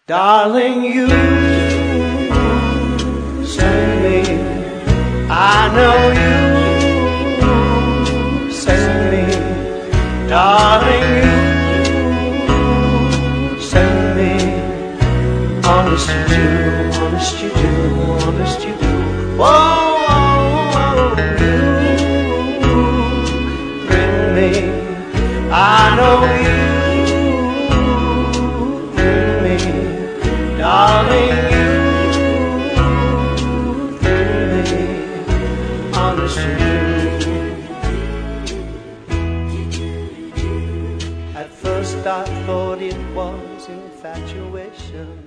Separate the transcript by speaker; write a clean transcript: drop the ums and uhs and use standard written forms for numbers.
Speaker 1: Darling, you send me. I know you send me. Darling, you send me. Honest you do, honest you do, honest you do. Whoa, you bring me. I know you. Darling, you thrill me, honest you do. At first I thought it was infatuation.